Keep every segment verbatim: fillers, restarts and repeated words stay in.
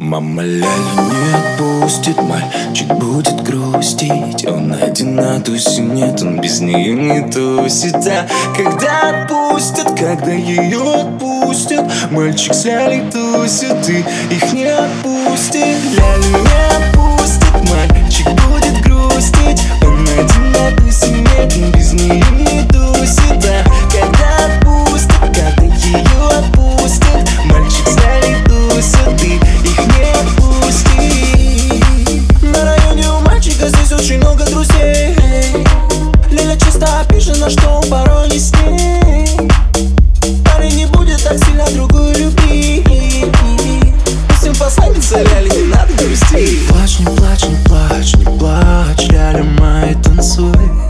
Мама Ляля не отпустит, мальчик будет грустить. Он один на тусе, нет, он без нее не тусит. А когда отпустят, когда ее отпустят, мальчик с Лялей тусит и их не отпустит. Лялю не отпустит, мальчик будет грустить. Он один на тусе, нет, он без нее не тусит. А когда отпустят, когда ее отпустят, мальчик с Лялей тусит и их не отпустит. На районе у мальчика здесь очень много друзей. Ляля часто обижена, что он порой не с ней. Парень не будет так сильно другую любить. Пусть он посланница Ляли, не надо грустить. Не плачь, не плачь, не плачь, не плачь, Ляля моя, танцуй.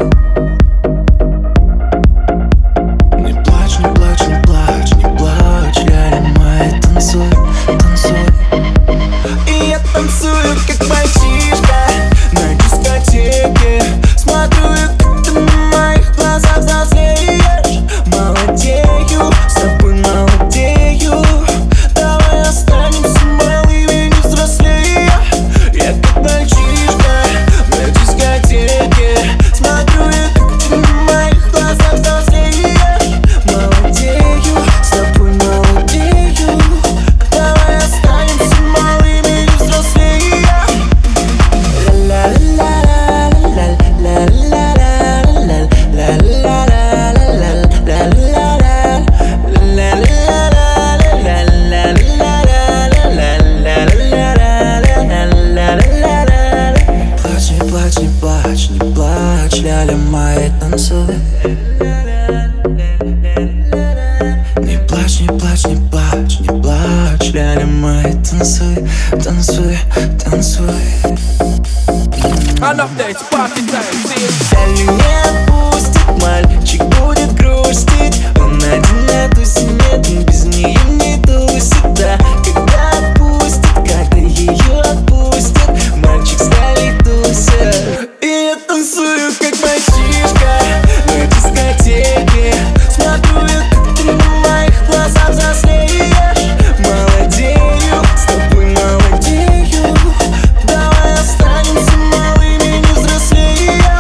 Не плачь, не плачь, не плачь, не плачь, Ляля моя, танцуй, танцуй. И я танцую, как мальчишка на дискотеке. Смотрю, как ты в моих глазах взрослеешь. Молодею, с тобой молодею. Давай останемся малыми, не взрослея. Я как мальчишка на дискотеке. Смотрю, как ты в моих глазах взрослеешь. Молодею, с тобой молодею. Давай останемся малыми, не взрослея. Плачь, не плачь, не плачь, Ляля моя, танцуй. Не плачь, не плачь, не плачь, не плачь, Ляля моя, танцуй, танцуй, танцуй. Лялю не отпустит, мальчик будет грустить. Он один на тусе, нет, он без нее не тусит. Да, когда отпустит, когда ее отпустит, мальчик с Лялей тусит. И я танцую, как мальчишка на дискотеке. Смотрю, как ты в моих глазах взрослеешь. Молодею, с тобой молодею. Давай останемся малыми, не взрослея.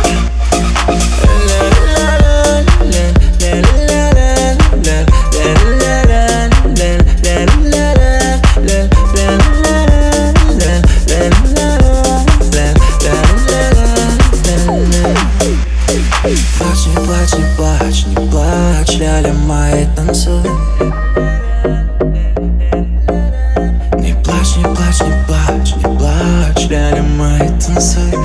Плачь, не плачь, не плачь, не плачь, Ляля моя, танцуй. Не плачь, не плачь, не плачь, не плачь, Ляля моя, танцуй.